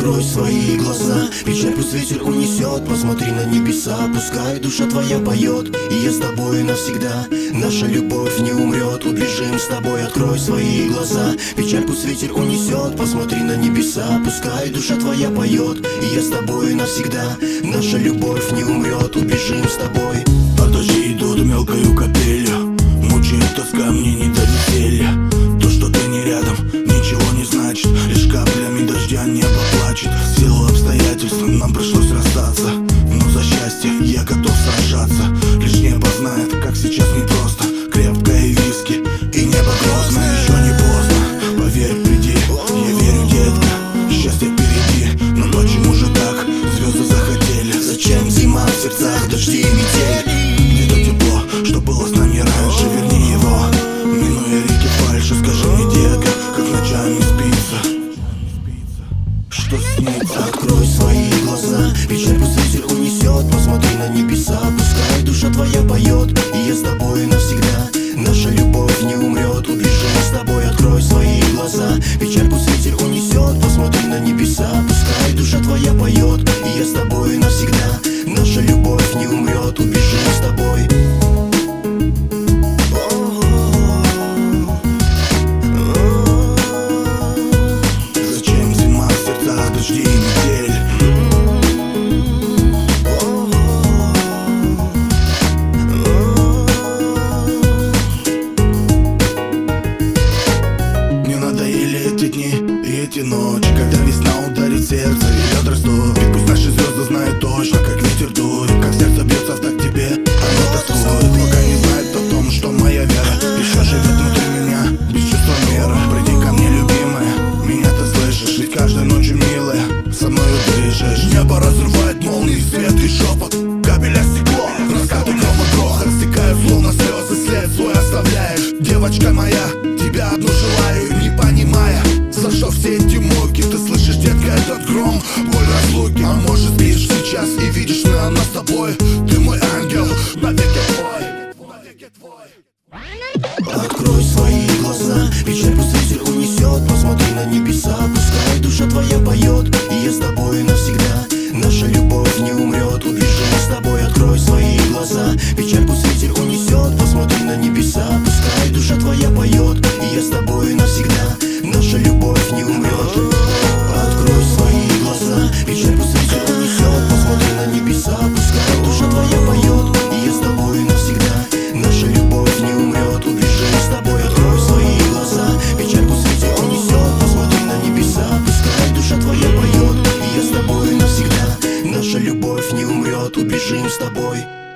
Открой свои глаза, печаль пусть ветер унесет. Посмотри на небеса, пускай душа твоя поет. И я с тобой навсегда, наша любовь не умрет. Убежим с тобой, открой свои глаза, печаль пусть ветер унесет. Посмотри на небеса, пускай душа твоя поет. И я с тобой навсегда, наша любовь не умрет. Убежим с тобой. А дожди идут мелкою капелью, мучает тоска, мне не до веселья. То, что ты не рядом, ничего не значит, лишь каплями дождя небо плачет. В силу обстоятельств нам пришлось расстаться, но за счастье я готов сражаться. Лишь небо знает, как сейчас непросто. Крепкое виски и небо грозное. Еще не поздно, поверь, приди, я верю, детка, счастье впереди. Но почему же так звезды захотели? Зачем зима в сердцах, дожди и метель? Где-то тепло, что было с нами раньше, верни его, минуя реки фальши. Скажи мне, детка, как ночами спится, что снится? Открой свои глаза, печаль пусть ветер унесет. Посмотри на небеса, пускай душа твоя поет. И я с тобой навсегда, наша любовь не умрет. Убежим с тобой, открой свои глаза, печаль пусть ветер унесет. Посмотри на небеса, пускай душа твоя поет. И я с тобой навсегда, наша любовь не умрет. Убежим с тобой. Зачем зима в сердцах, дожди и метель? Мне надоели эти дни и эти ночи, когда весна ударит в сердце и лед растопит. Пусть наши звезды знают точно, как ветер дует, как сердце бьется в такт тебе, оно тоскует. Пока не знает о том, что моя вера еще живет внутри меня, без чувства меры. Приди ко мне, любимая, меня ты слышишь, ведь каждой ночью, милая, со мною дышишь. Небо разрывает молнии, свет и шепот, капеля стекло, раскаты грома-грохот, стекают словно слезы, след свой оставляешь. Девочка моя, тебя одну желаю, не понимая, за что все эти муки. Ты слышишь, детка, этот гром, боль разлуки. А может, спишь сейчас и видишь нас с тобой. Ты мой ангел, навеки твой, навеки твой. Открой свои глаза, печаль пусть ветер унесет. Посмотри на небеса, пускай душа твоя поет. И я с тобой навсегда, наша любовь не умрет. Убежим с тобой, открой свои глаза, печаль пусть ветер унесет. Посмотри на небеса, пускай душа твоя поет. И я с тобой навсегда, наша любовь не умрет. Открой свои глаза, печаль пусть ветер унесет. Посмотри на небеса, пускай душа твоя поет. И я с тобой навсегда, наша любовь не умрет. Убежим с тобой, открой свои глаза, печаль пусть ветер унесет. Посмотри на небеса, пускай душа твоя поет. И я с тобой навсегда, наша любовь не умрет. Убежим с тобой.